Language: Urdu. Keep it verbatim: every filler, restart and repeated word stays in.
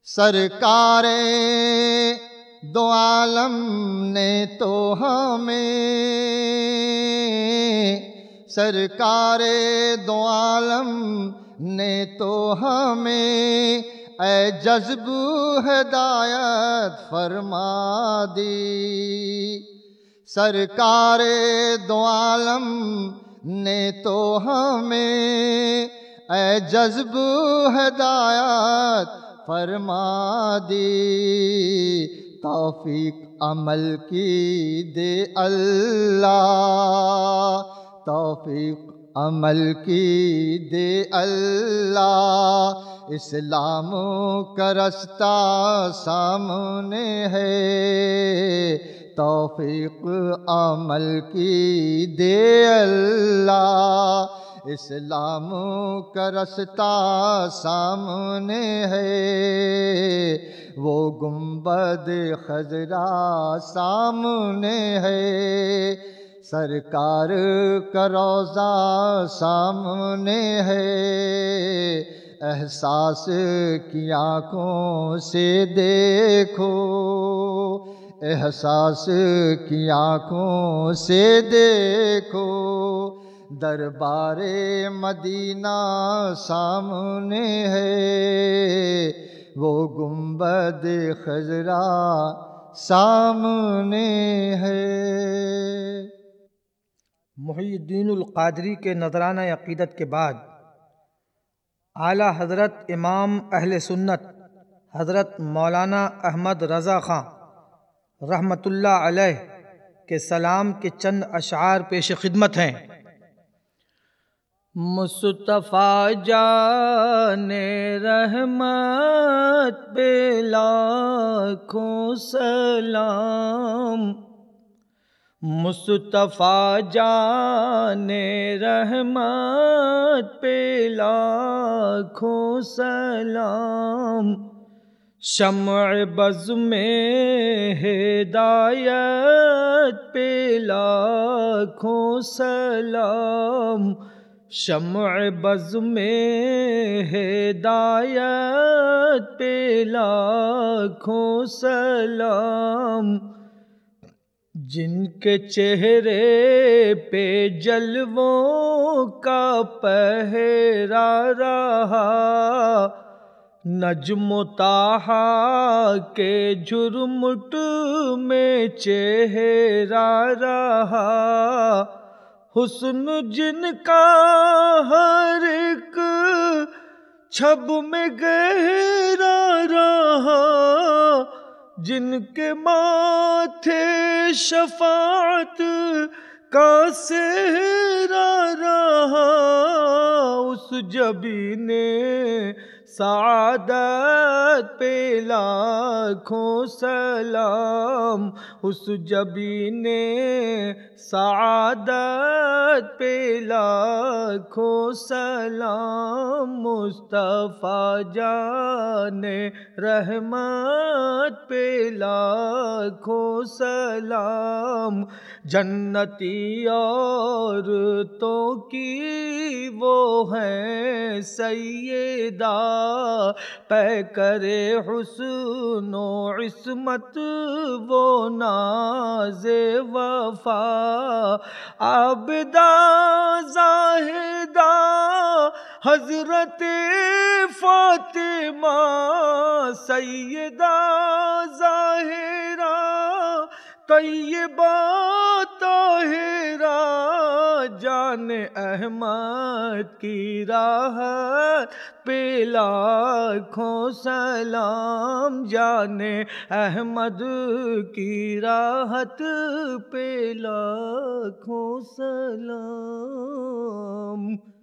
سرکار دو عالم نے تو ہمیں سرکار دو عالم نے تو ہمیں اے جذب ہدایت فرما دی۔ سرکار دو عالم نے تو ہمیں اے جذب ہدایت فرما دی۔ توفیق عمل کی دے اللہ، توفیق عمل کی دے اللہ۔ اسلام کا رستہ سامنے ہے، توفیق عمل کی دے اللہ۔ اسلام کا رستہ سامنے ہے، وہ گنبد خضرا سامنے ہے، سرکار کا روضہ سامنے ہے۔ احساس کی آنکھوں سے دیکھو، احساس کی آنکھوں سے دیکھو، دربار مدینہ سامنے ہے، وہ گنبد خضرا سامنے ہے۔ محی الدین القادری کے نذرانہ عقیدت کے بعد اعلیٰ حضرت امام اہل سنت حضرت مولانا احمد رضا خان رحمۃ اللہ علیہ کے سلام کے چند اشعار پیش خدمت ہیں۔ مصطفیٰ جان رحمت پہ لاکھوں سلام، مصطفیٰ جان رحمت پہ لاکھوں سلام، شمع بز میں ہدایت پہ لاکھوں سلام، شمع بز میں ہدایت پہ لاکھوں سلام، جن کے چہرے پہ جلووں کا پہرا رہا، نجم و طٰہٰ کے جھرمٹ میں چہرہ رہا، حسن جن کا ہر ایک چھب میں گہرا رہا، جن کے ماتھے شفاعت کا سہرا رہا، اس جبین سعادت پہ لاکھوں سلام، اس جبین سعادت پہ لاکھوں سلام، مصطفیٰ جان رحمت پہ لاکھوں سلام، جنتی عورتوں کی وہ ہیں سیدہ، پیکر حسن و عصمت وہ ناز وفا، عابدہ زاہدہ حضرت فاطمہ، سیدہ ظاہرہ طیبہ طاہرہ، جان احمد کی راحت پہ لاکھوں سلام، جان احمد کی راحت پہ لاکھوں سلام۔